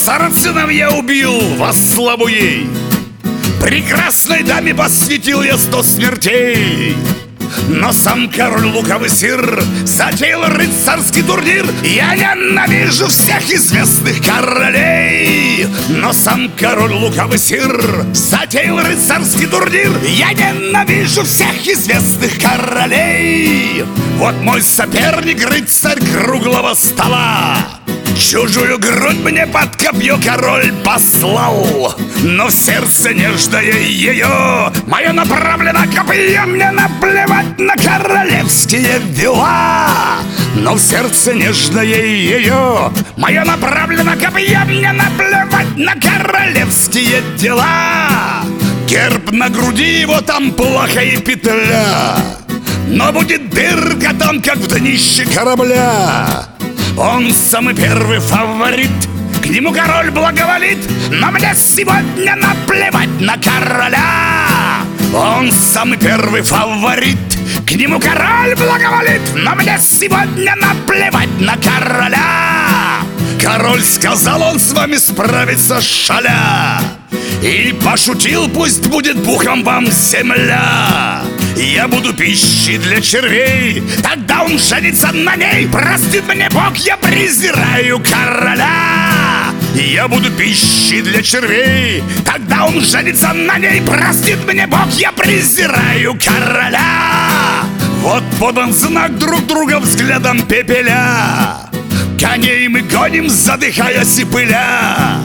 сарацинов я убил во славу ей. Прекрасной даме посвятил я 100 смертей. Но сам король лукавый сыр затеял рыцарский турнир. Я ненавижу всех известных королей. Но сам король лукавый сыр затеял рыцарский турнир. Я ненавижу всех известных королей. Вот мой соперник, рыцарь круглого стола. Чужую грудь мне под копье король послал. Но в сердце нежное ее мое направлено копье. Мне наплевать на королевские дела. Но в сердце нежное ее мое направлено копье. Мне наплевать на королевские дела. Герб на груди его, там плохая петля. Но будет дырка там, как в днище корабля. Он самый первый фаворит, к нему король благоволит. Но мне сегодня наплевать на короля. Он самый первый фаворит, к нему король благоволит. Но мне сегодня наплевать на короля. Король сказал, он с вами справится шаля. И пошутил, пусть будет пухом вам земля. Я буду пищей для червей, тогда он женится на ней. Простит мне Бог, я презираю короля. Я буду пищей для червей, тогда он женится на ней. Простит мне Бог, я презираю короля. Вот подан знак друг друга взглядом пепеля. Коней мы гоним, задыхаясь и пыля.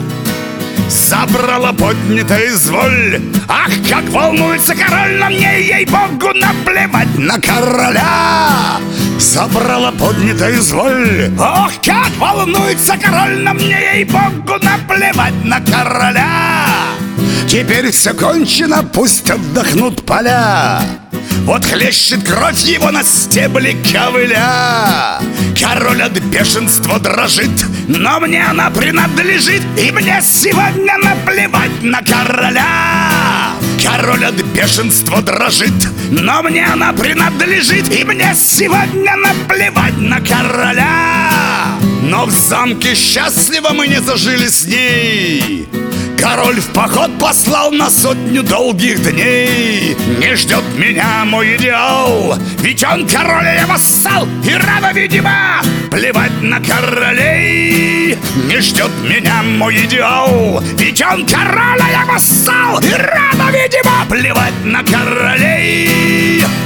Забрала поднятая изволь. Ах, как волнуется король, но мне, ей-богу, наплевать на короля. Забрала поднятая изволь. Ох, как волнуется король, но мне, ей-богу, наплевать на короля. Теперь все кончено, пусть отдохнут поля. Вот хлещет кровь его на стебле ковыля. Король от бешенства дрожит, но мне она принадлежит. И мне сегодня наплевать на короля. Король от бешенства дрожит, но мне она принадлежит. И мне сегодня наплевать на короля. Но в замке счастливо мы не зажили с ней. Король в поход послал на 100 долгих дней. Не ждет меня мой идеал, ведь он король, я вассал. И рано, видимо, плевать на королей. Не ждет меня мой идеал, ведь он король, я вассал. И рано, видимо, плевать на королей.